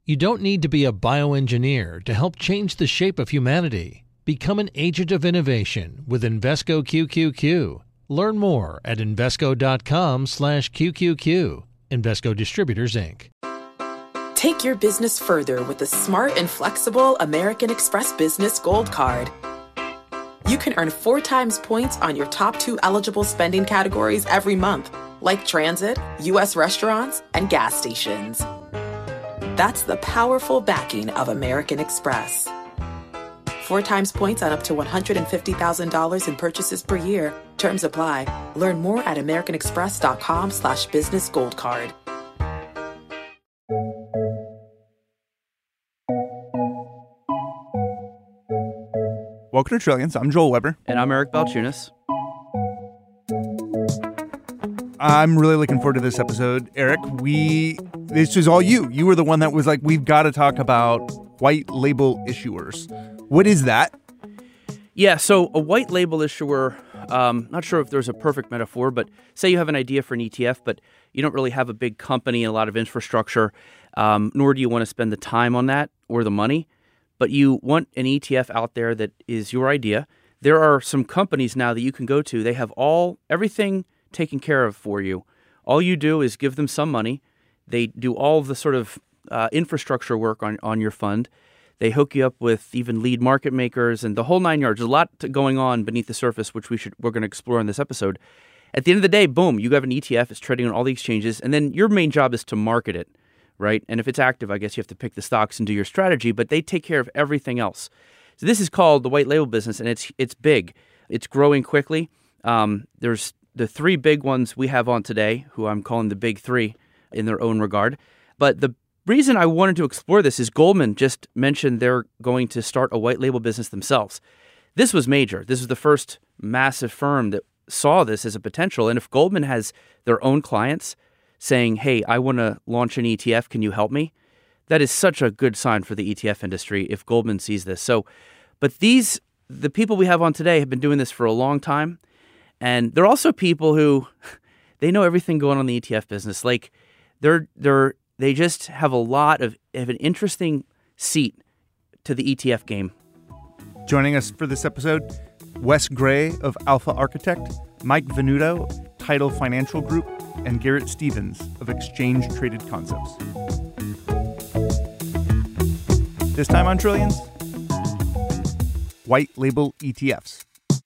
You don't need to be a bioengineer to help change the shape of humanity. Become an agent of innovation with Invesco QQQ. Learn more at Invesco.com/QQQ. Invesco Distributors, Inc. Take your business further with the smart and flexible American Express Business Gold Card. You can earn 4 times points on your top 2 eligible spending categories every month, like transit, U.S. restaurants, and gas stations. That's the powerful backing of American Express. 4 times points on up to $150,000 in purchases per year. Terms apply. Learn more at americanexpress.com/business gold card. Welcome to Trillions. I'm Joel Weber. And I'm Eric Balchunas. I'm really looking forward to this episode. Eric, this is all you. You were the one that was like, we've got to talk about white label issuers. What is that? Yeah, so a white label issuer, not sure if there's a perfect metaphor, but say you have an idea for an ETF, but you don't really have a big company and a lot of infrastructure, nor do you want to spend the time on that or the money, but you want an ETF out there that is your idea. There are some companies now that you can go to. They have everything taken care of for you. All you do is give them some money. They do all of the sort of infrastructure work on your fund. They hook you up with even lead market makers and the whole 9 yards. There's a lot going on beneath the surface, which we're going to explore in this episode. At the end of the day, boom, you have an ETF. It's trading on all the exchanges, and then your main job is to market it, right? And if it's active, I guess you have to pick the stocks and do your strategy, but they take care of everything else. So this is called the white label business, and it's big. It's growing quickly. There's the 3 big ones we have on today, who I'm calling the big 3 in their own regard. But the reason I wanted to explore this is Goldman just mentioned they're going to start a white label business themselves. This was major. This was the first massive firm that saw this as a potential. And if Goldman has their own clients saying, hey, I want to launch an ETF, can you help me? That is such a good sign for the ETF industry if Goldman sees this. But the people we have on today have been doing this for a long time. And they're also people who, they know everything going on in the ETF business. Like they just have a lot of an interesting seat to the ETF game. Joining us for this episode, Wes Gray of Alpha Architect, Mike Venuto, Tidal Financial Group, and Garrett Stevens of Exchange Traded Concepts. This time on Trillions, white label ETFs.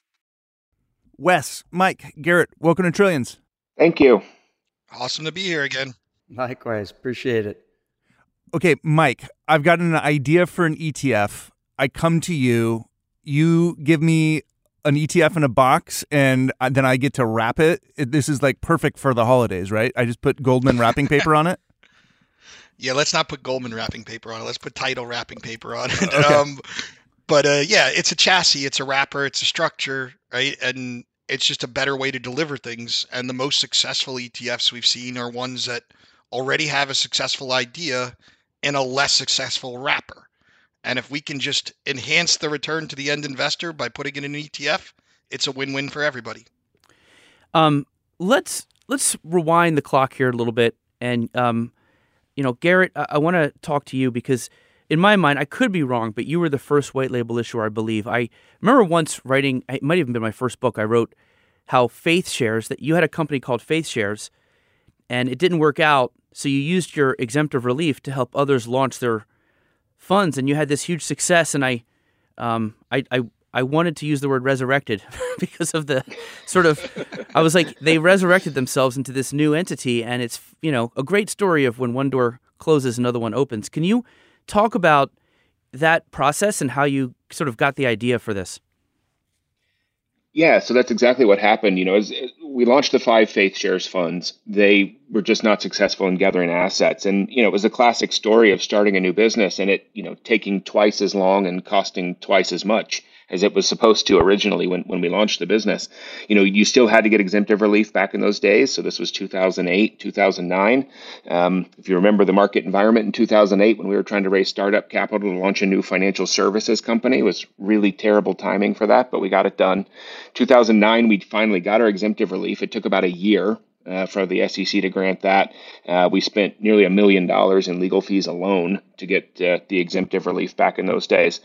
Wes, Mike, Garrett, welcome to Trillions. Thank you. Awesome to be here again. Likewise. Appreciate it. Okay, Mike, I've got an idea for an ETF. I come to you. You give me an ETF in a box, and then I get to wrap it. This is like perfect for the holidays, right? I just put Goldman wrapping paper on it. Yeah, let's not put Goldman wrapping paper on it. Let's put Tidal wrapping paper on it. Okay. Yeah, it's a chassis, it's a wrapper, it's a structure, right? And it's just a better way to deliver things. And the most successful ETFs we've seen are ones that already have a successful idea in a less successful wrapper. And if we can just enhance the return to the end investor by putting in an ETF, it's a win-win for everybody. Let's rewind the clock here a little bit. And, Garrett, I want to talk to you because in my mind, I could be wrong, but you were the first white label issuer, I believe. I remember once writing, it might even been my first book, I wrote how Faith Shares, that you had a company called Faith Shares, and it didn't work out, so you used your exemptive relief to help others launch their funds, and you had this huge success, and I wanted to use the word resurrected because of the sort of, I was like, they resurrected themselves into this new entity, and it's, a great story of when one door closes, another one opens. Can you talk about that process and how you sort of got the idea for this? Yeah, so that's exactly what happened. As we launched the 5 Faith Shares funds, they were just not successful in gathering assets. And, it was a classic story of starting a new business and it, taking twice as long and costing twice as much as it was supposed to originally when we launched the business. You still had to get exemptive relief back in those days. So this was 2008, 2009. If you remember the market environment in 2008, when we were trying to raise startup capital to launch a new financial services company, it was really terrible timing for that, but we got it done. 2009, we finally got our exemptive relief. It took about a year for the SEC to grant that. We spent nearly $1 million in legal fees alone to get the exemptive relief back in those days.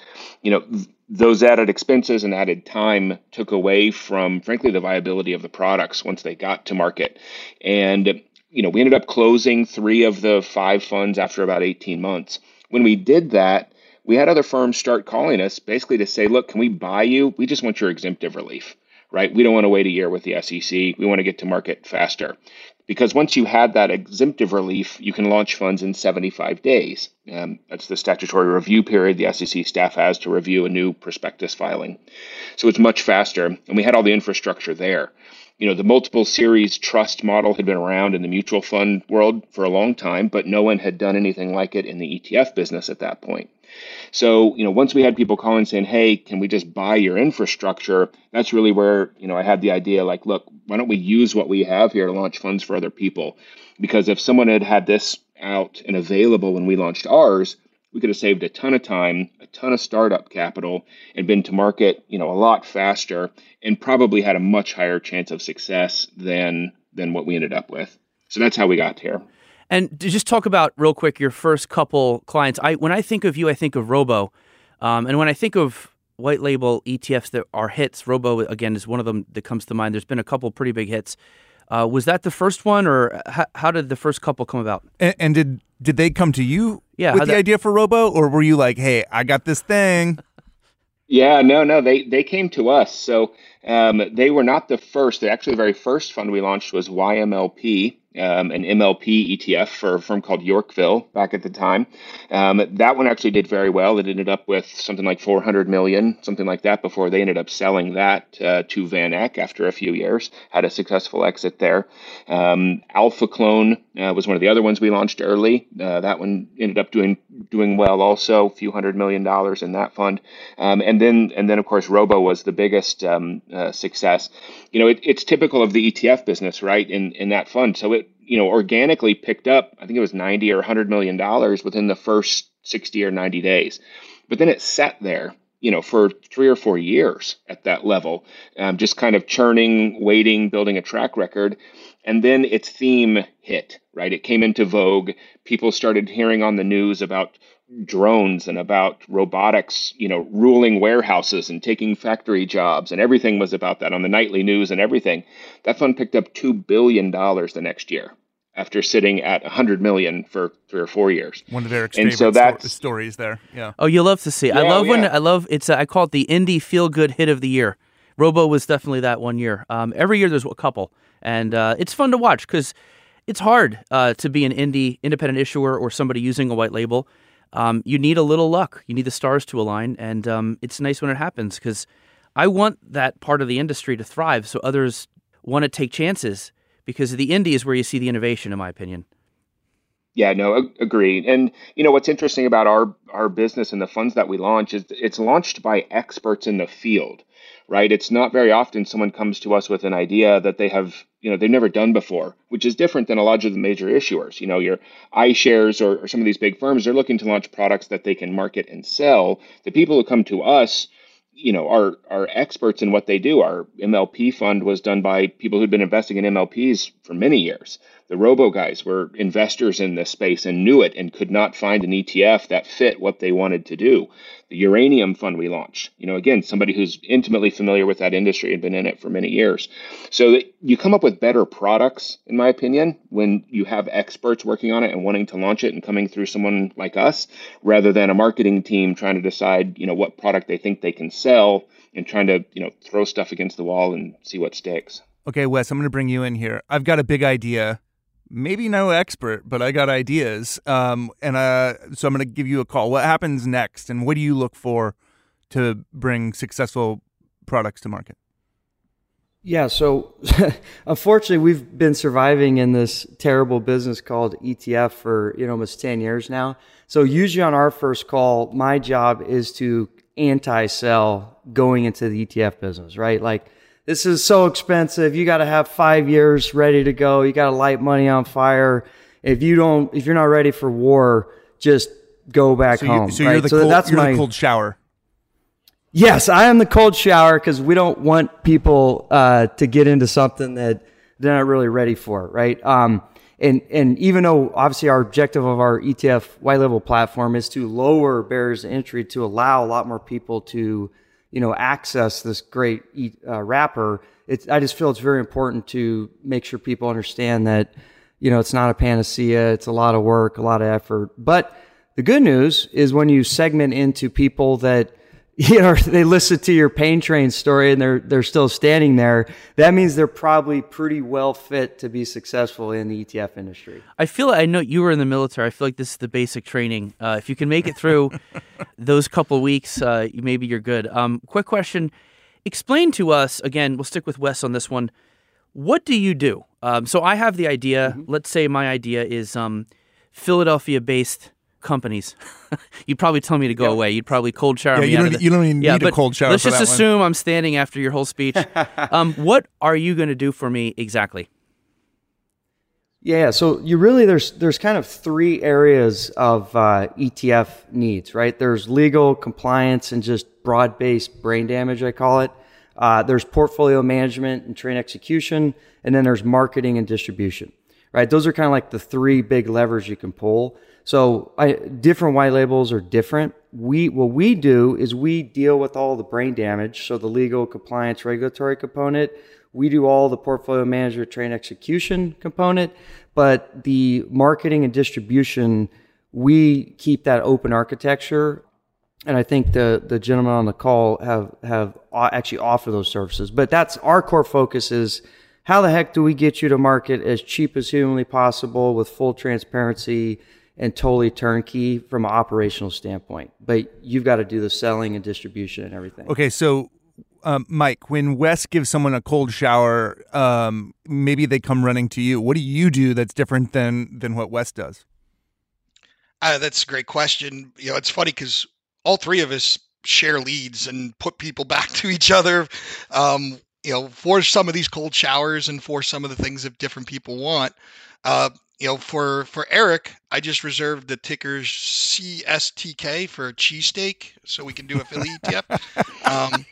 Those added expenses and added time took away from, frankly, the viability of the products once they got to market. And, we ended up closing 3 of the 5 funds after about 18 months. When we did that, we had other firms start calling us basically to say, look, can we buy you? We just want your exemptive relief, right? We don't want to wait a year with the SEC. We want to get to market faster. Because once you had that exemptive relief, you can launch funds in 75 days. That's the statutory review period the SEC staff has to review a new prospectus filing. So it's much faster. And we had all the infrastructure there. The multiple series trust model had been around in the mutual fund world for a long time, but no one had done anything like it in the ETF business at that point. So, once we had people calling saying, hey, can we just buy your infrastructure? That's really where, I had the idea like, look, why don't we use what we have here to launch funds for other people? Because if someone had had this out and available when we launched ours, we could have saved a ton of time, a ton of startup capital, and been to market, a lot faster, and probably had a much higher chance of success than what we ended up with. So that's how we got here. And to just talk about real quick your first couple clients. When I think of you, I think of Robo, and when I think of white label ETFs that are hits, Robo again is one of them that comes to mind. There's been a couple pretty big hits. Was that the first one, or how did the first couple come about? And did they come to you with the idea for Robo, or were you like, hey, I got this thing? Yeah, no, they came to us. So they were not the first. Actually, the very first fund we launched was YMLP, an MLP ETF for a firm called Yorkville back at the time. That one actually did very well. It ended up with something like 400 million, something like that, before they ended up selling that to Van Eck after a few years, had a successful exit there. Alpha Clone was one of the other ones we launched early. That one ended up doing well also, a few $100 million in that fund. And then of course, Robo was the biggest success. It's typical of the ETF business, right? In that fund. So it, organically picked up, I think it was 90 or $100 million within the first 60 or 90 days. But then it sat there, for 3 or 4 years at that level, just kind of churning, waiting, building a track record. And then its theme hit, right? It came into vogue. People started hearing on the news about drones and about robotics, ruling warehouses and taking factory jobs, and everything was about that on the nightly news and everything. That fund picked up $2 billion the next year after sitting at $100 million for 3 or 4 years. One of Eric's favorite stories there. Yeah. Oh, you love to see. I love it's. I call it the indie feel good hit of the year. Robo was definitely that one year. Every year there's a couple, and it's fun to watch because it's hard to be an independent issuer or somebody using a white label. You need a little luck. You need the stars to align, and it's nice when it happens because I want that part of the industry to thrive so others want to take chances because the indie is where you see the innovation, in my opinion. Yeah, no, agreed. And, what's interesting about our business and the funds that we launch is it's launched by experts in the field, right? It's not very often someone comes to us with an idea that they have, they've never done before, which is different than a lot of the major issuers. Your iShares or some of these big firms, they're looking to launch products that they can market and sell. The people who come to us, are experts in what they do. Our MLP fund was done by people who'd been investing in MLPs for many years. The Robo guys were investors in this space and knew it and could not find an ETF that fit what they wanted to do. The Uranium fund we launched, again, somebody who's intimately familiar with that industry and been in it for many years. So that you come up with better products, in my opinion, when you have experts working on it and wanting to launch it and coming through someone like us, rather than a marketing team trying to decide, what product they think they can sell and trying to, throw stuff against the wall and see what sticks. Okay, Wes, I'm going to bring you in here. I've got a big idea. Maybe no expert, but I got ideas. So I'm going to give you a call. What happens next, and what do you look for to bring successful products to market? Yeah, so unfortunately, we've been surviving in this terrible business called ETF for almost 10 years now. So usually on our first call, my job is to anti-sell going into the ETF business, right? Like, this is so expensive. You got to have 5 years ready to go. You got to light money on fire. If you're not ready for war, just go back home. So you're the cold shower. Yes, I am the cold shower because we don't want people to get into something that they're not really ready for it, right? And even though obviously our objective of our ETF white label platform is to lower barriers to entry to allow a lot more people to, access this great wrapper, I just feel it's very important to make sure people understand that, it's not a panacea. It's a lot of work, a lot of effort. But the good news is when you segment into people that, they listen to your pain train story and they're still standing there, that means they're probably pretty well fit to be successful in the ETF industry. I know you were in the military. I feel like this is the basic training. If you can make it through those couple weeks, maybe you're good. Quick question. Explain to us, again, we'll stick with Wes on this one. What do you do? So I have the idea. Mm-hmm. Let's say my idea is Philadelphia-based companies. You'd probably tell me to go away. You'd probably cold shower me. You don't even need a cold shower. Let's for just that assume I'm standing after your whole speech. What are you going to do for me exactly? Yeah, so there's kind of three areas of ETF needs, right? There's legal, compliance, and just broad-based brain damage, I call it. There's portfolio management and trade execution, and then there's marketing and distribution, right? Those are kind of like the three big levers you can pull. So different white labels are different. What we do is we deal with all the brain damage, so the legal, compliance, regulatory component. We do all the portfolio management, trade execution component, but the marketing and distribution, we keep that open architecture. And I think the gentlemen on the call have actually offered those services. But that's our core focus is how the heck do we get you to market as cheap as humanly possible with full transparency and totally turnkey from an operational standpoint. But you've got to do the selling and distribution and everything. Okay, so Mike, when Wes gives someone a cold shower, maybe they come running to you. What do you do that's different than what Wes does? That's a great question. It's funny because all three of us share leads and put people back to each other, for some of these cold showers and for some of the things that different people want. For Eric, I just reserved the ticker CSTK for cheesesteak so we can do a Philly ETF.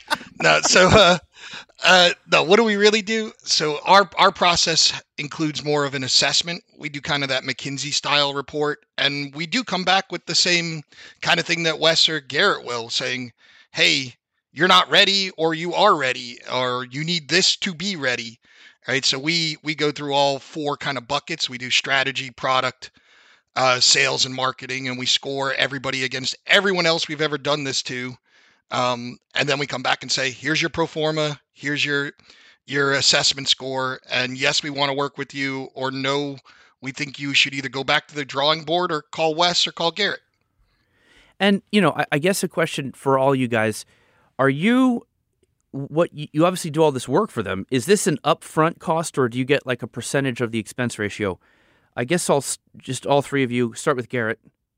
What do we really do? So our process includes more of an assessment. We do kind of that McKinsey style report, and we do come back with the same kind of thing that Wes or Garrett will, saying, hey, you're not ready, or you are ready, or you need this to be ready. Right. So we go through all four kind of buckets. We do strategy, product, sales, and marketing, and we score everybody against everyone else we've ever done this to. And then we come back and say, here's your pro forma, here's your assessment score. And yes, we want to work with you, or no, we think you should either go back to the drawing board or call Wes or call Garrett. And, I guess a question for all you guys, are you obviously do all this work for them. Is this an upfront cost, or do you get like a percentage of the expense ratio? I guess I'll just all three of you start with Garrett.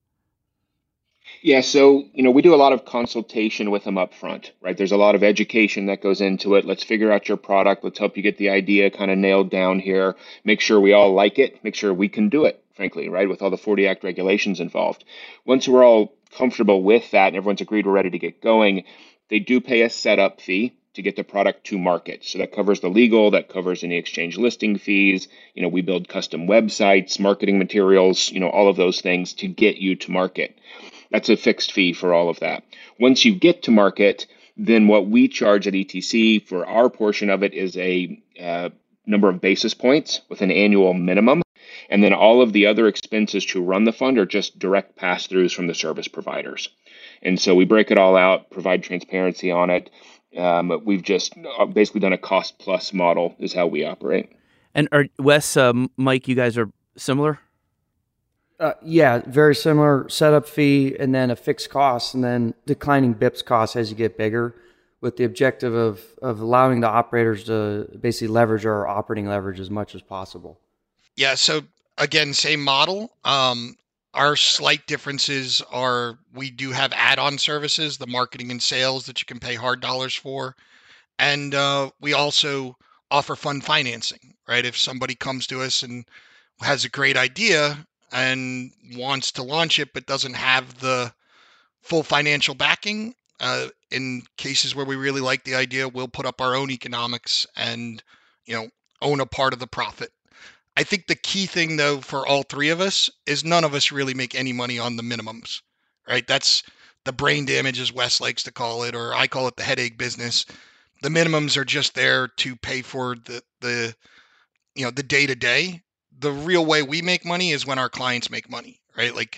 Yeah, so, we do a lot of consultation with them up front, right? There's a lot of education that goes into it. Let's figure out your product. Let's help you get the idea kind of nailed down here. Make sure we all like it. Make sure we can do it, frankly, right? With all the 40 Act regulations involved. Once we're all comfortable with that and everyone's agreed we're ready to get going, they do pay a setup fee to get the product to market. So that covers the legal, that covers any exchange listing fees. We build custom websites, marketing materials, all of those things to get you to market. That's a fixed fee for all of that. Once you get to market, then what we charge at ETC for our portion of it is a number of basis points with an annual minimum. And then all of the other expenses to run the fund are just direct pass-throughs from the service providers. And so we break it all out, provide transparency on it. We've just basically done a cost plus model is how we operate. And Wes, Mike, you guys are similar? Yeah, very similar setup fee and then a fixed cost and then declining BIPS costs as you get bigger, with the objective of allowing the operators to basically leverage our operating leverage as much as possible. Yeah, so again, same model. Our slight differences are we do have add-on services, the marketing and sales that you can pay hard dollars for. And we also offer fund financing, right? If somebody comes to us and has a great idea and wants to launch it, but doesn't have the full financial backing, in cases where we really like the idea, we'll put up our own economics and, own a part of the profit. I think the key thing, though, for all three of us is none of us really make any money on the minimums, right? That's the brain damage, as Wes likes to call it, or I call it the headache business. The minimums are just there to pay for the day to day. The real way we make money is when our clients make money, right? Like,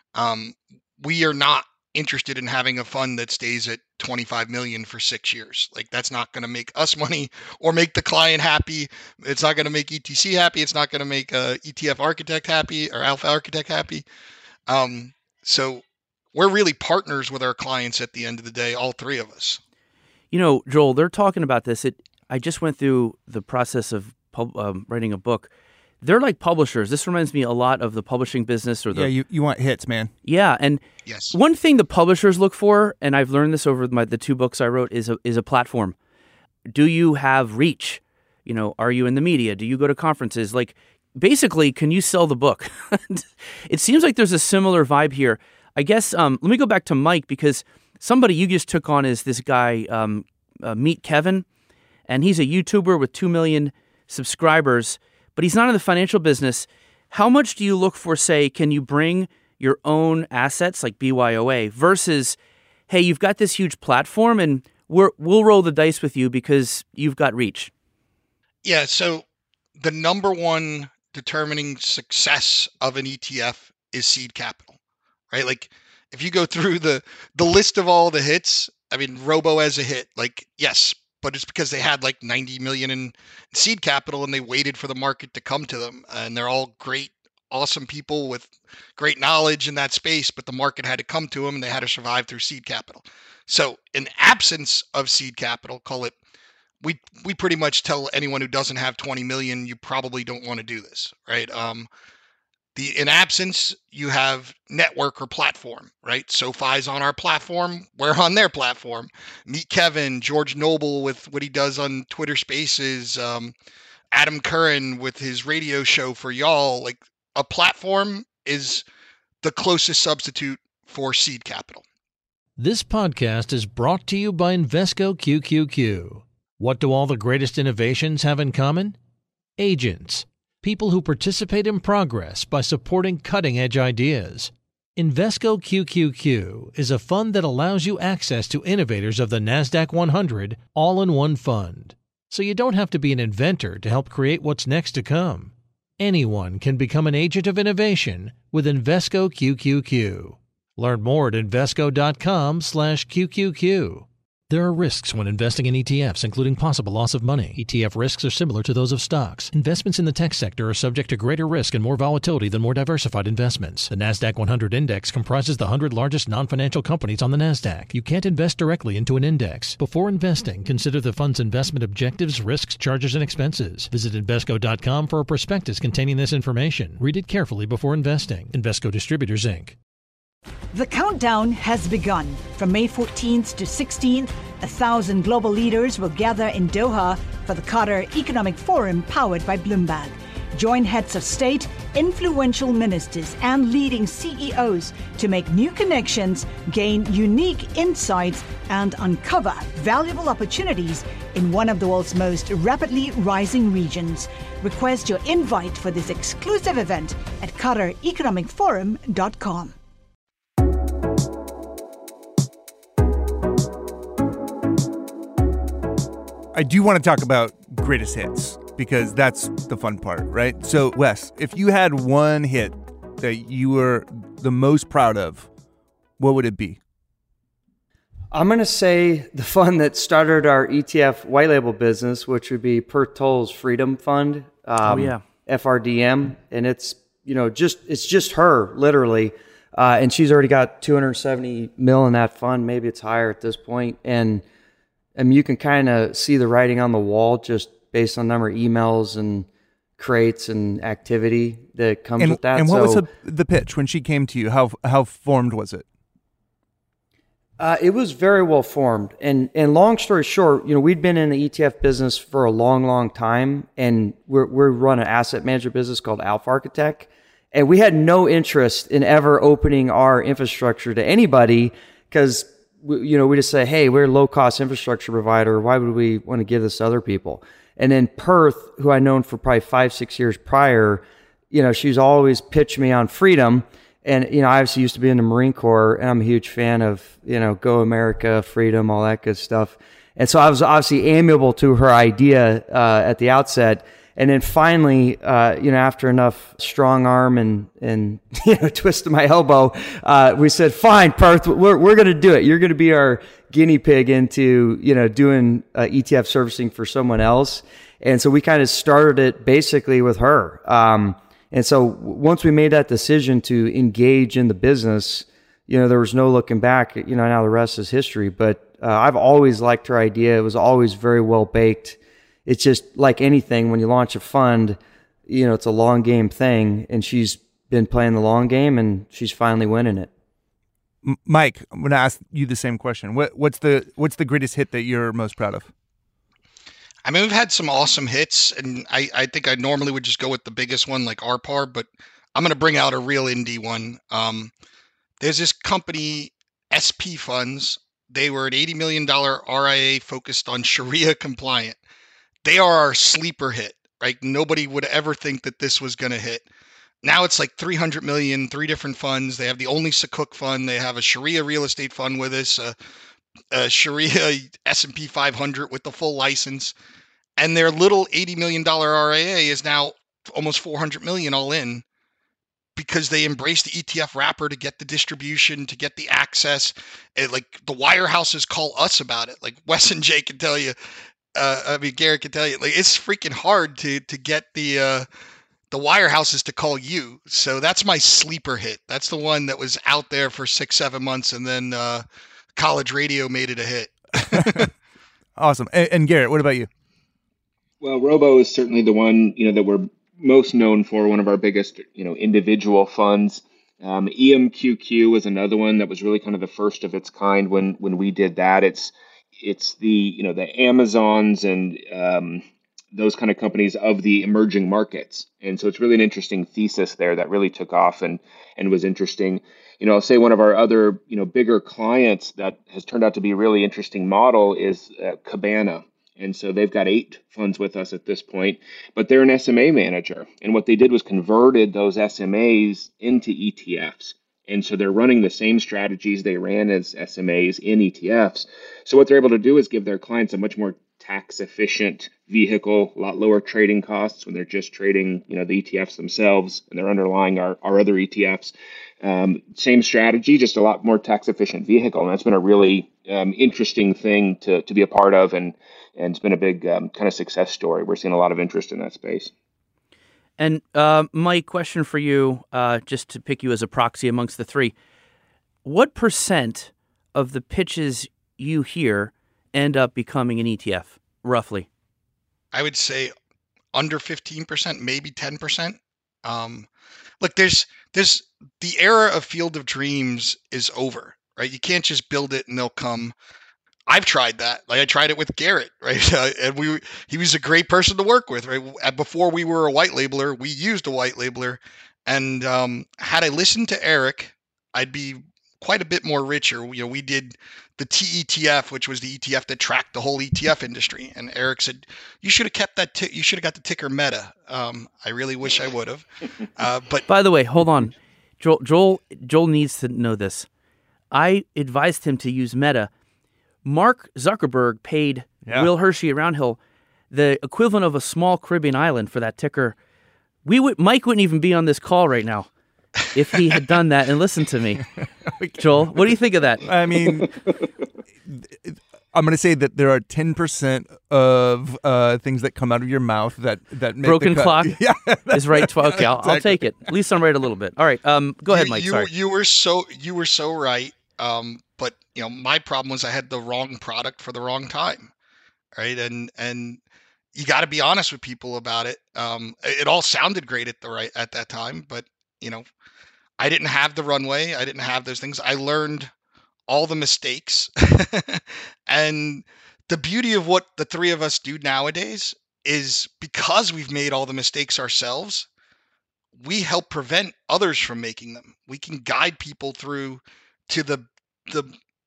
we are not interested in having a fund that stays at 25 million for 6 years. Like, that's not going to make us money or make the client happy. It's not going to make ETC happy. It's not going to make ETF architect happy or alpha architect happy. So we're really partners with our clients at the end of the day, all three of us. You know, Joel, they're talking about this. I just went through the process of writing a book. They're like publishers. This reminds me a lot of the publishing business. You want hits, man. Yeah, and yes. One thing the publishers look for, and I've learned this over the 2 books I wrote, is a platform. Do you have reach? You know, are you in the media? Do you go to conferences? Like, basically, can you sell the book? It seems like there's a similar vibe here. I guess, let me go back to Mike, because somebody you just took on is this guy, Meet Kevin, and he's a YouTuber with 2 million subscribers, but he's not in the financial business. How much do you look for, say, can you bring your own assets like BYOA versus, hey, you've got this huge platform and we'll roll the dice with you because you've got reach? Yeah, so the number one determining success of an ETF is seed capital, right? Like, if you go through the list of all the hits, I mean, Robo as a hit, like, yes, but it's because they had like 90 million in seed capital and they waited for the market to come to them. And they're all great, awesome people with great knowledge in that space, but the market had to come to them and they had to survive through seed capital. So in absence of seed capital, call it, we pretty much tell anyone who doesn't have 20 million, you probably don't want to do this, right? In absence, you have network or platform, right? SoFi's on our platform. We're on their platform. Meet Kevin, George Noble with what he does on Twitter Spaces, Adam Curran with his radio show for y'all. Like, a platform is the closest substitute for seed capital. This podcast is brought to you by Invesco QQQ. What do all the greatest innovations have in common? Agents. People who participate in progress by supporting cutting-edge ideas. Invesco QQQ is a fund that allows you access to innovators of the NASDAQ 100 all in one fund. So you don't have to be an inventor to help create what's next to come. Anyone can become an agent of innovation with Invesco QQQ. Learn more at Invesco.com/QQQ. There are risks when investing in ETFs, including possible loss of money. ETF risks are similar to those of stocks. Investments in the tech sector are subject to greater risk and more volatility than more diversified investments. The NASDAQ 100 Index comprises the 100 largest non-financial companies on the NASDAQ. You can't invest directly into an index. Before investing, consider the fund's investment objectives, risks, charges, and expenses. Visit Invesco.com for a prospectus containing this information. Read it carefully before investing. Invesco Distributors, Inc. The countdown has begun. From May 14th to 16th, 1,000 global leaders will gather in Doha for the Qatar Economic Forum powered by Bloomberg. Join heads of state, influential ministers, and leading CEOs to make new connections, gain unique insights, and uncover valuable opportunities in one of the world's most rapidly rising regions. Request your invite for this exclusive event at QatarEconomicForum.com. I do want to talk about greatest hits because that's the fun part, right? So, Wes, if you had one hit that you were the most proud of, what would it be? I'm going to say the fund that started our ETF white label business, which would be Perth Toll's Freedom Fund, FRDM, and it's just her literally, and she's already got 270 mil in that fund. Maybe it's higher at this point, and you can kind of see the writing on the wall just based on number of emails and crates and activity that comes with that. And what was the pitch when she came to you? How formed was it? It was very well formed. And long story short, we'd been in the ETF business for a long, long time, and we run an asset management business called Alpha Architect, and we had no interest in ever opening our infrastructure to anybody because we just say, hey, we're a low cost infrastructure provider. Why would we want to give this to other people? And then Perth, who I'd known for probably 5-6 years prior, she's always pitched me on freedom. And, I obviously used to be in the Marine Corps, and I'm a huge fan of, Go America, freedom, all that good stuff. And so I was obviously amiable to her idea at the outset. And then finally, after enough strong arm and twist of my elbow, we said, fine, Perth, we're going to do it. You're going to be our guinea pig into, doing ETF servicing for someone else. And so we kind of started it basically with her. And so once we made that decision to engage in the business, there was no looking back. Now the rest is history. But I've always liked her idea. It was always very well baked. It's just like anything, when you launch a fund, it's a long game thing, and she's been playing the long game, and she's finally winning it. Mike, I'm going to ask you the same question. What's the greatest hit that you're most proud of? I mean, we've had some awesome hits, and I think I normally would just go with the biggest one, like RPAR, but I'm going to bring out a real indie one. There's this company, SP Funds. They were an $80 million RIA focused on Sharia compliant. They are our sleeper hit, right? Nobody would ever think that this was going to hit. Now it's like 300 million, 3 different funds. They have the only Sukuk fund. They have a Sharia real estate fund with us, a Sharia S&P 500 with the full license. And their little $80 million RIA is now almost 400 million all in, because they embraced the ETF wrapper to get the distribution, to get the access. Like the wirehouses call us about it. Like Wes and Jay can tell you, Garrett can tell you, like it's freaking hard to get the wirehouses to call you. So that's my sleeper hit. That's the one that was out there for 6-7 months, and then college radio made it a hit. Awesome. And Garrett, what about you? Well, Robo is certainly the one, that we're most known for, one of our biggest, individual funds. EMQQ was another one that was really kind of the first of its kind when we did that. It's the, the Amazons and those kind of companies of the emerging markets. And so it's really an interesting thesis there that really took off and was interesting. I'll say one of our other, bigger clients that has turned out to be a really interesting model is Cabana. And so they've got 8 funds with us at this point, but they're an SMA manager. And what they did was converted those SMAs into ETFs. And so they're running the same strategies they ran as SMAs in ETFs. So what they're able to do is give their clients a much more tax efficient vehicle, a lot lower trading costs when they're just trading, the ETFs themselves, and they're underlying our other ETFs. Same strategy, just a lot more tax efficient vehicle. And that's been a really interesting thing to be a part of. And it's been a big kind of success story. We're seeing a lot of interest in that space. And Mike, question for you, just to pick you as a proxy amongst the 3. What % of the pitches you hear end up becoming an ETF, roughly? I would say under 15%, maybe 10%. Look, there's the era of Field of Dreams is over, right? You can't just build it and they'll come. I've tried that. Like I tried it with Garrett, right? And he was a great person to work with, right? Before we were a white labeler, we used a white labeler. And had I listened to Eric, I'd be quite a bit more richer. We did the TETF, which was the ETF that tracked the whole ETF industry. And Eric said, you should have kept that. You should have got the ticker Meta. I really wish I would have. But by the way, hold on. Joel needs to know this. I advised him to use Meta. Mark Zuckerberg paid Will Hershey at Roundhill the equivalent of a small Caribbean island for that ticker. Mike wouldn't even be on this call right now if he had done that and listened to me. Joel, what do you think of that? I mean, I'm going to say that there are 10% of things that come out of your mouth that make broken the clock Yeah, is right. Okay, I'll take it. At least I'm right a little bit. All right, go ahead, Mike. Sorry. You were so right. But my problem was I had the wrong product for the wrong time, right? And you got to be honest with people about it. It all sounded great at that time, but I didn't have the runway. I didn't have those things. I learned all the mistakes, and the beauty of what the 3 of us do nowadays is because we've made all the mistakes ourselves, we help prevent others from making them. We can guide people through to the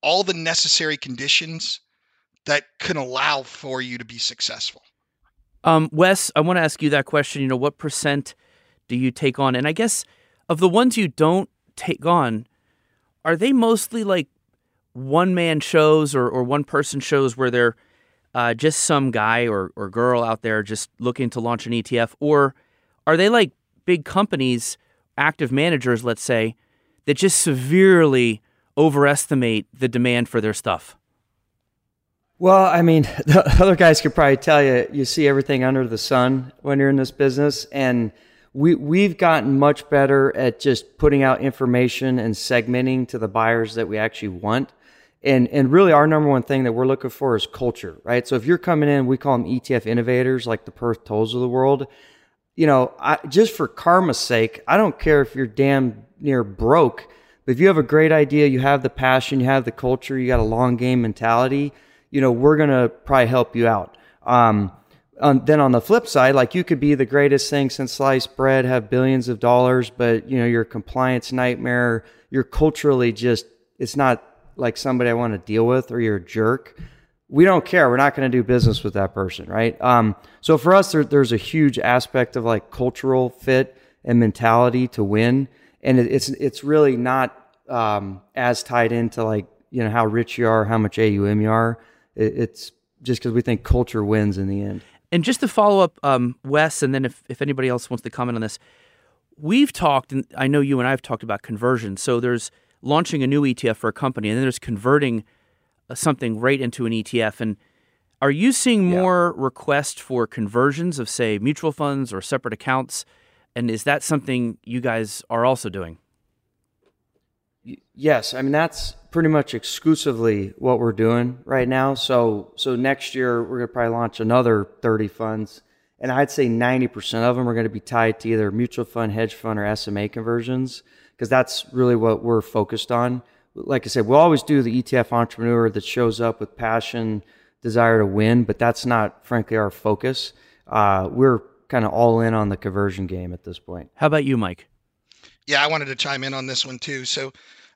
all the necessary conditions that can allow for you to be successful. Wes, I want to ask you that question. What percent do you take on? And I guess of the ones you don't take on, are they mostly like one-man shows or one-person shows where they're just some guy or girl out there just looking to launch an ETF? Or are they like big companies, active managers, let's say, that just severely overestimate the demand for their stuff? Well, I mean, the other guys could probably tell you see everything under the sun when you're in this business. And we've gotten much better at just putting out information and segmenting to the buyers that we actually want. And really our number one thing that we're looking for is culture, right? So if you're coming in, we call them ETF innovators, like the Perth Tolles of the world. Just for karma's sake, I don't care if you're damn near broke, but if you have a great idea, you have the passion, you have the culture, you got a long game mentality, we're going to probably help you out. Then on the flip side, like you could be the greatest thing since sliced bread, have billions of dollars, but you're a compliance nightmare. You're culturally it's not like somebody I want to deal with, or you're a jerk. We don't care. We're not going to do business with that person, right? So for us, there's a huge aspect of like cultural fit and mentality to win. And it's really not as tied into like, how rich you are, how much AUM you are. It's just because we think culture wins in the end. And just to follow up, Wes, and then if anybody else wants to comment on this, we've talked, and I know you and I have talked about conversion. So there's launching a new ETF for a company, and then there's converting something right into an ETF. And are you seeing more requests for conversions of, say, mutual funds or separate accounts? And is that something you guys are also doing? Yes. I mean, that's pretty much exclusively what we're doing right now. So next year, we're going to probably launch another 30 funds. And I'd say 90% of them are going to be tied to either mutual fund, hedge fund, or SMA conversions, because that's really what we're focused on. Like I said, we'll always do the ETF entrepreneur that shows up with passion, desire to win, but that's not, frankly, our focus. We're kind of all in on the conversion game at this point. How about you, Mike? Yeah, I wanted to chime in on this one too. So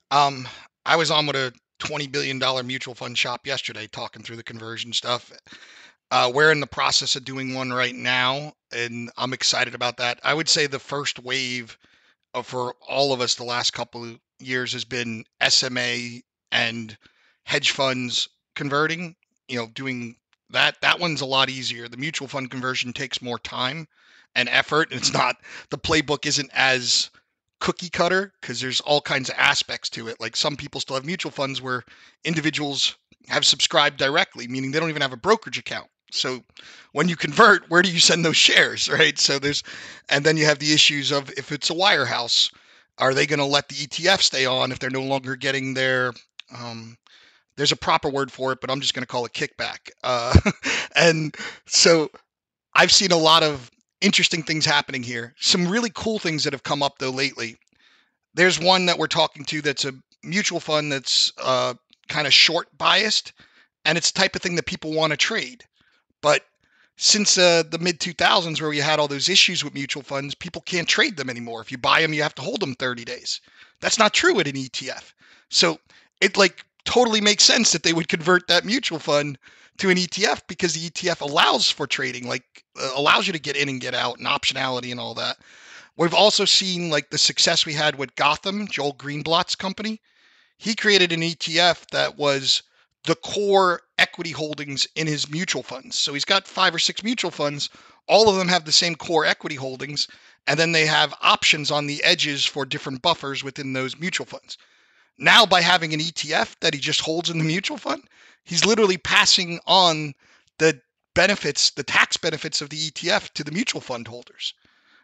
I was on with a $20 billion mutual fund shop yesterday talking through the conversion stuff. We're in the process of doing one right now, and I'm excited about that. I would say the first wave for all of us the last couple of years has been SMA and hedge funds converting, doing that. That one's a lot easier. The mutual fund conversion takes more time and effort. It's not, the playbook isn't as cookie cutter because there's all kinds of aspects to it. Like some people still have mutual funds where individuals have subscribed directly, meaning they don't even have a brokerage account. So when you convert, where do you send those shares, right? So and then you have the issues of if it's a wirehouse, are they going to let the ETF stay on if they're no longer getting their, there's a proper word for it, but I'm just going to call it kickback. And so I've seen a lot of interesting things happening here. Some really cool things that have come up though lately. There's one that we're talking to that's a mutual fund that's kind of short biased, and it's the type of thing that people want to trade. But since the mid 2000s, where we had all those issues with mutual funds, people can't trade them anymore. If you buy them, you have to hold them 30 days. That's not true at an ETF. So it totally makes sense that they would convert that mutual fund to an ETF because the ETF allows for trading, allows you to get in and get out and optionality and all that. We've also seen the success we had with Gotham, Joel Greenblatt's company. He created an ETF that was the core equity holdings in his mutual funds. So he's got 5 or 6 mutual funds. All of them have the same core equity holdings, and then they have options on the edges for different buffers within those mutual funds. Now, by having an ETF that he just holds in the mutual fund, he's literally passing on the benefits, the tax benefits of the ETF to the mutual fund holders.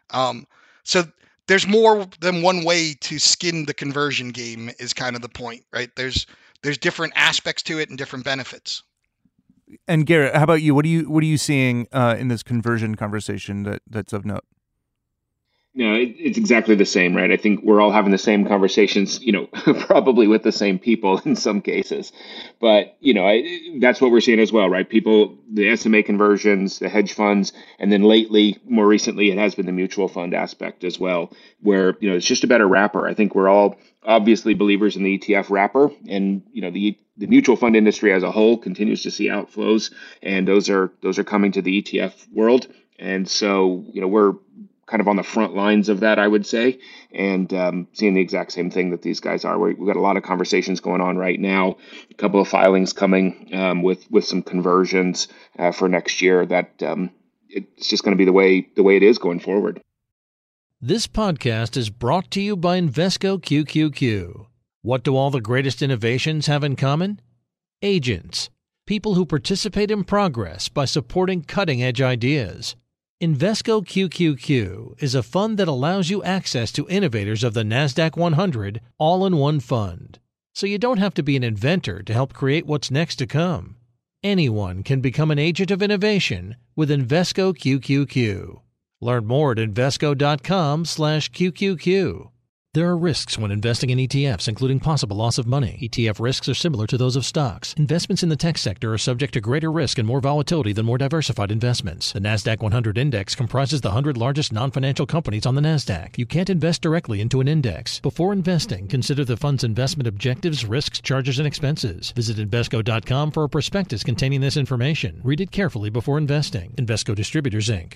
So there's more than one way to skin the conversion game is kind of the point, right? There's different aspects to it and different benefits. And Garrett, how about you? What are you seeing in this conversion conversation that's of note? No, it's exactly the same, right? I think we're all having the same conversations, probably with the same people in some cases. But, that's what we're seeing as well, right? People, the SMA conversions, the hedge funds, and then more recently, it has been the mutual fund aspect as well, where, it's just a better wrapper. I think we're all obviously believers in the ETF wrapper, and, the mutual fund industry as a whole continues to see outflows, and those are coming to the ETF world. And so, we're kind of on the front lines of that, I would say, and seeing the exact same thing that these guys are. We've got a lot of conversations going on right now, a couple of filings coming with some conversions for next year that it's just going to be the way it is going forward. This podcast is brought to you by Invesco QQQ. What do all the greatest innovations have in common? Agents, people who participate in progress by supporting cutting-edge ideas. Invesco QQQ is a fund that allows you access to innovators of the NASDAQ 100 all in one fund. So you don't have to be an inventor to help create what's next to come. Anyone can become an agent of innovation with Invesco QQQ. Learn more at Invesco.com/QQQ. There are risks when investing in ETFs, including possible loss of money. ETF risks are similar to those of stocks. Investments in the tech sector are subject to greater risk and more volatility than more diversified investments. The NASDAQ 100 Index comprises the 100 largest non-financial companies on the NASDAQ. You can't invest directly into an index. Before investing, consider the fund's investment objectives, risks, charges, and expenses. Visit Invesco.com for a prospectus containing this information. Read it carefully before investing. Invesco Distributors, Inc.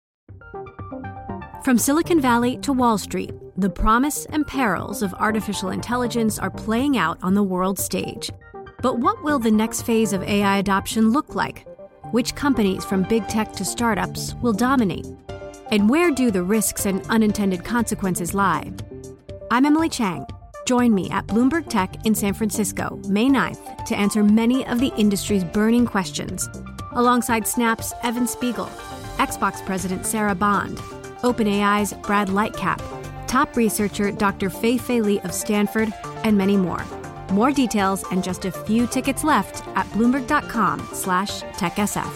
From Silicon Valley to Wall Street, the promise and perils of artificial intelligence are playing out on the world stage. But what will the next phase of AI adoption look like? Which companies from big tech to startups will dominate? And where do the risks and unintended consequences lie? I'm Emily Chang. Join me at Bloomberg Tech in San Francisco, May 9th, to answer many of the industry's burning questions, alongside Snap's Evan Spiegel, Xbox President Sarah Bond, OpenAI's Brad Lightcap, top researcher Dr. Fei-Fei Li of Stanford, and many more. More details and just a few tickets left at Bloomberg.com/TechSF.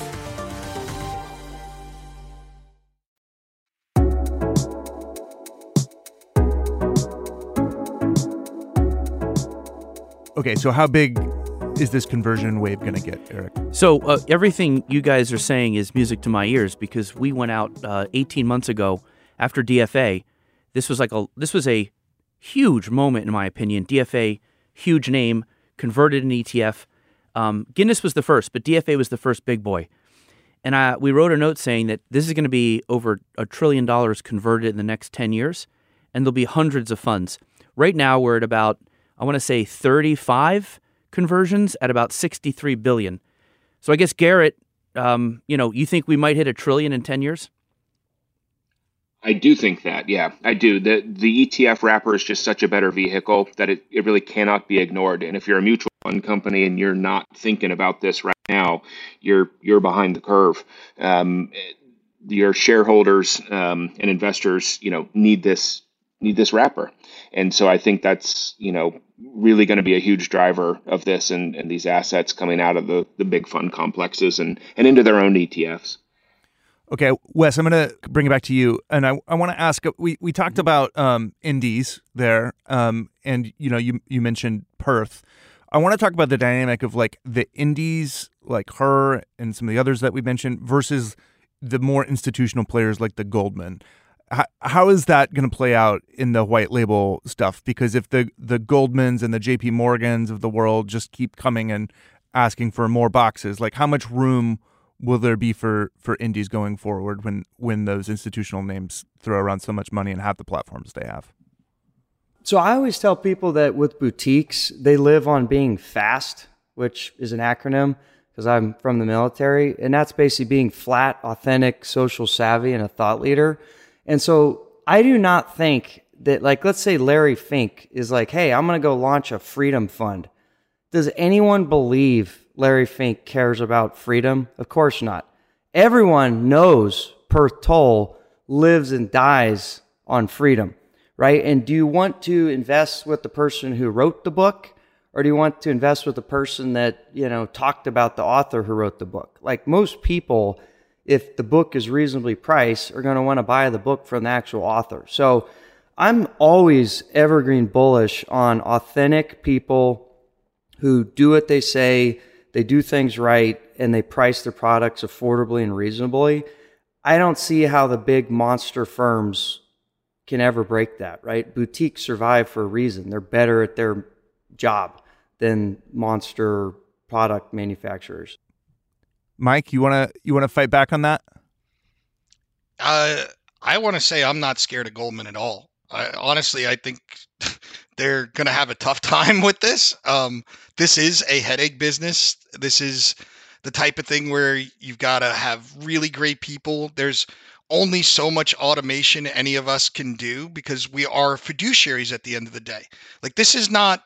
Okay, so how big is this conversion wave going to get, Eric? So everything you guys are saying is music to my ears, because we went out 18 months ago after DFA. This was a huge moment, in my opinion. DFA, huge name, converted an ETF. Guinness was the first, but DFA was the first big boy. And we wrote a note saying that this is going to be over $1 trillion converted in the next 10 years, and there'll be hundreds of funds. Right now, we're at about, I want to say, 35 conversions at about 63 billion. So I guess, Garrett, you think we might hit $1 trillion in 10 years? I do think that, yeah, I do. The ETF wrapper is just such a better vehicle that it really cannot be ignored. And if you're a mutual fund company and you're not thinking about this right now, you're behind the curve. Your shareholders and investors, need this wrapper. And so I think that's, really going to be a huge driver of this and these assets coming out of the big fund complexes and into their own ETFs. Okay, Wes, I'm going to bring it back to you. And I want to ask, we talked about indies there, and you mentioned Perth. I want to talk about the dynamic of like the indies, like her and some of the others that we mentioned, versus the more institutional players like the Goldman. How is that going to play out in the white label stuff? Because if the Goldmans and the JP Morgans of the world just keep coming and asking for more boxes, like how much room will there be for indies going forward when those institutional names throw around so much money and have the platforms they have? So I always tell people that with boutiques, they live on being FAST, which is an acronym because I'm from the military. And that's basically being flat, authentic, social savvy, and a thought leader. And so I do not think that, like, let's say Larry Fink is like, hey, I'm going to go launch a freedom fund. Does anyone believe Larry Fink cares about freedom? Of course not. Everyone knows Perth Toll lives and dies on freedom, right? And do you want to invest with the person who wrote the book, or do you want to invest with the person that, talked about the author who wrote the book? Like most people, if the book is reasonably priced, are going to want to buy the book from the actual author. So I'm always evergreen bullish on authentic people who do what they say, they do things right, and they price their products affordably and reasonably. I don't see how the big monster firms can ever break that, right? Boutiques survive for a reason. They're better at their job than monster product manufacturers. Mike, you wanna fight back on that? I want to say I'm not scared of Goldman at all. Honestly, I think they're going to have a tough time with this. This is a headache business. This is the type of thing where you've got to have really great people. There's only so much automation any of us can do because we are fiduciaries at the end of the day. Like this is not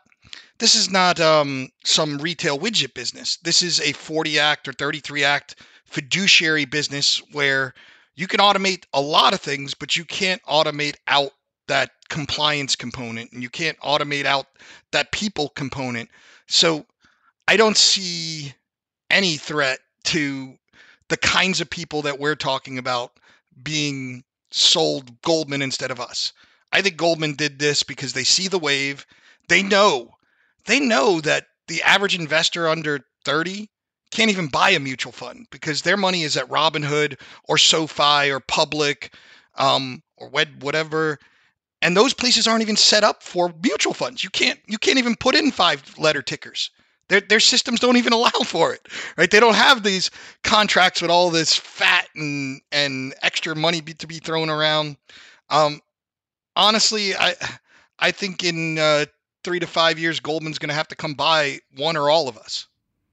some retail widget business. This is a 40 act or 33 act fiduciary business where you can automate a lot of things, but you can't automate out that compliance component and you can't automate out that people component. So I don't see any threat to the kinds of people that we're talking about being sold Goldman instead of us. I think Goldman did this because they see the wave. They know that the average investor under 30 can't even buy a mutual fund because their money is at Robinhood or SoFi or Public or whatever. And those places aren't even set up for mutual funds. You can't even put in 5-letter tickers. Their systems don't even allow for it, right? They don't have these contracts with all this fat and extra money to be thrown around. Honestly, I think in 3 to 5 years, Goldman's going to have to come buy one or all of us.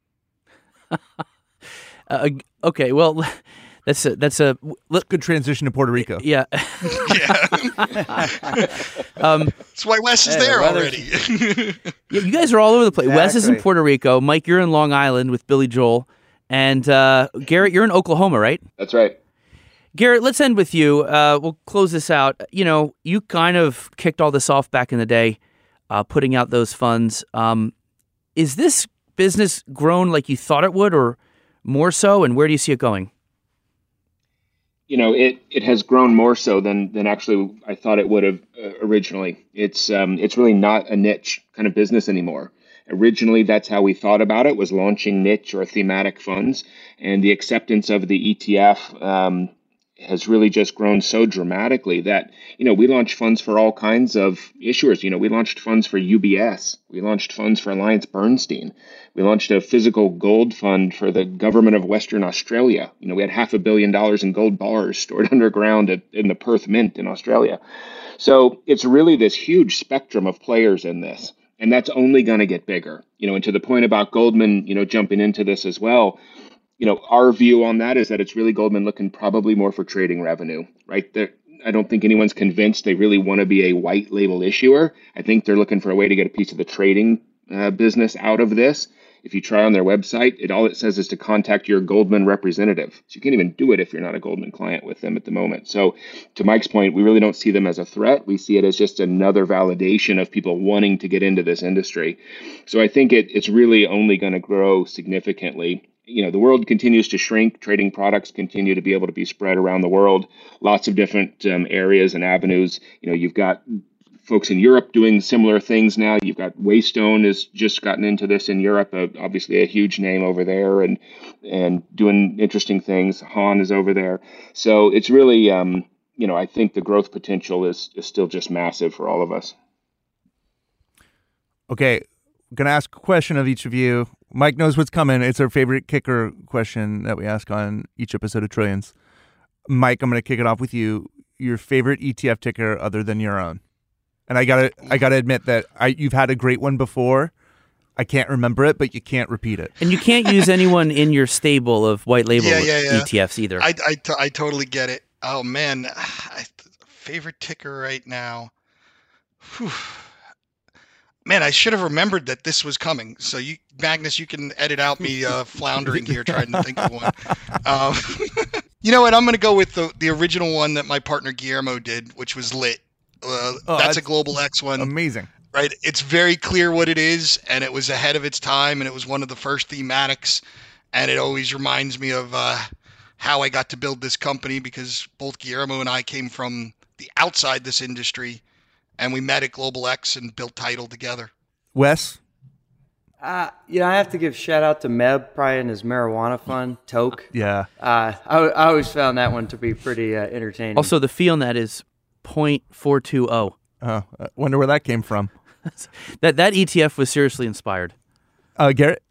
Okay, well, that's a good transition to Puerto Rico. Yeah. That's why Wes is there already. Yeah, you guys are all over the place. Exactly. Wes is in Puerto Rico. Mike, you're in Long Island with Billy Joel. And Garrett, you're in Oklahoma, right? That's right. Garrett, let's end with you. We'll close this out. You know, you kind of kicked all this off back in the day, putting out those funds. Is this business grown like you thought it would or more so? And where do you see it going? You know, it has grown more so than actually I thought it would have originally. It's really not a niche kind of business anymore. Originally, that's how we thought about it, was launching niche or thematic funds. And the acceptance of the ETF has really just grown so dramatically that, you know, we launched funds for all kinds of issuers. You know, we launched funds for UBS. We launched funds for AllianceBernstein. We launched a physical gold fund for the government of Western Australia. You know, we had $500 million in gold bars stored underground in the Perth Mint in Australia. So it's really this huge spectrum of players in this. And that's only going to get bigger. You know, and to the point about Goldman, you know, jumping into this as well, you know, our view on that is that it's really Goldman looking probably more for trading revenue, right? I don't think anyone's convinced they really want to be a white label issuer. I think they're looking for a way to get a piece of the trading business out of this. If you try on their website, all it says is to contact your Goldman representative. So you can't even do it if you're not a Goldman client with them at the moment. So to Mike's point, we really don't see them as a threat. We see it as just another validation of people wanting to get into this industry. So I think it's really only going to grow significantly. You know, the world continues to shrink. Trading products continue to be able to be spread around the world. Lots of different areas and avenues. You know, you've got folks in Europe doing similar things now. You've got Waystone has just gotten into this in Europe, obviously a huge name over there and doing interesting things. Han is over there. So it's really, you know, I think the growth potential is still just massive for all of us. Okay, I'm going to ask a question of each of you. Mike knows what's coming. It's our favorite kicker question that we ask on each episode of Trillions. Mike, I'm going to kick it off with you. Your favorite ETF ticker other than your own? And I gotta admit that you've had a great one before. I can't remember it, but you can't repeat it. And you can't use anyone in your stable of white label ETFs either. I totally get it. Oh man, favorite ticker right now. Whew. Man, I should have remembered that this was coming. So Magnus, you can edit out me floundering here trying to think of one. You know what? I'm going to go with the original one that my partner Guillermo did, which was Lit. That's a Global X one. Amazing. Right? It's very clear what it is, and it was ahead of its time, and it was one of the first thematics, and it always reminds me of how I got to build this company, because both Guillermo and I came from the outside this industry, and we met at Global X and built Tidal together. Wes? I have to give shout out to Meb, probably in his marijuana fund, Toke. Yeah. I always found that one to be pretty entertaining. Also, the fee on that is 0.420. Oh, I wonder where that came from. That ETF was seriously inspired. Garrett?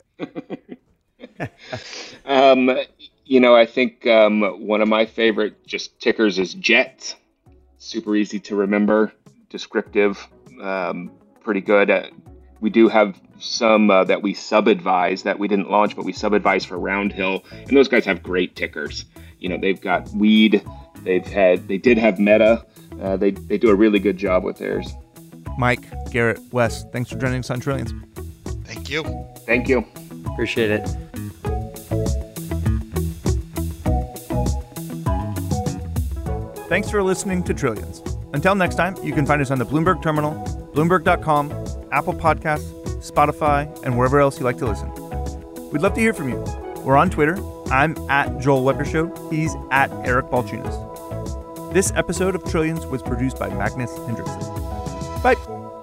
I think one of my favorite just tickers is JET. Super easy to remember, descriptive, pretty good. We do have some that we sub-advise that we didn't launch, but we sub-advise for Roundhill, and those guys have great tickers. They've got Weed, they did have Meta. They do a really good job with theirs. Mike, Garrett, Wes, thanks for joining us on Trillions. Thank you. Thank you. Appreciate it. Thanks for listening to Trillions. Until next time, you can find us on the Bloomberg Terminal, Bloomberg.com, Apple Podcasts, Spotify, and wherever else you like to listen. We'd love to hear from you. We're on Twitter. I'm at Joel Weber Show. He's at Eric Balchunas. This episode of Trillions was produced by Magnus Hendrickson. Bye.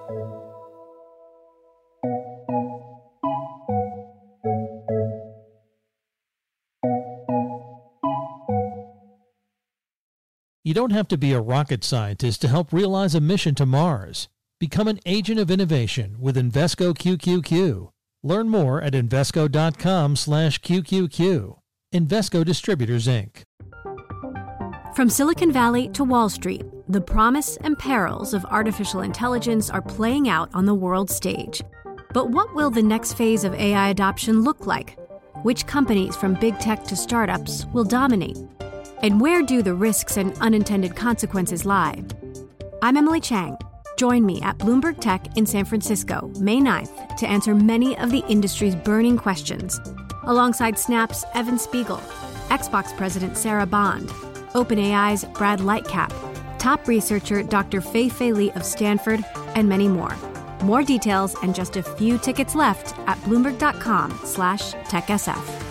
You don't have to be a rocket scientist to help realize a mission to Mars. Become an agent of innovation with Invesco QQQ. Learn more at Invesco.com/QQQ. Invesco Distributors, Inc. From Silicon Valley to Wall Street, the promise and perils of artificial intelligence are playing out on the world stage. But what will the next phase of AI adoption look like? Which companies from big tech to startups will dominate? And where do the risks and unintended consequences lie? I'm Emily Chang. Join me at Bloomberg Tech in San Francisco, May 9th, to answer many of the industry's burning questions, alongside Snap's Evan Spiegel, Xbox President Sarah Bond, OpenAI's Brad Lightcap, top researcher Dr. Fei-Fei Li of Stanford, and many more. More details and just a few tickets left at Bloomberg.com/TechSF.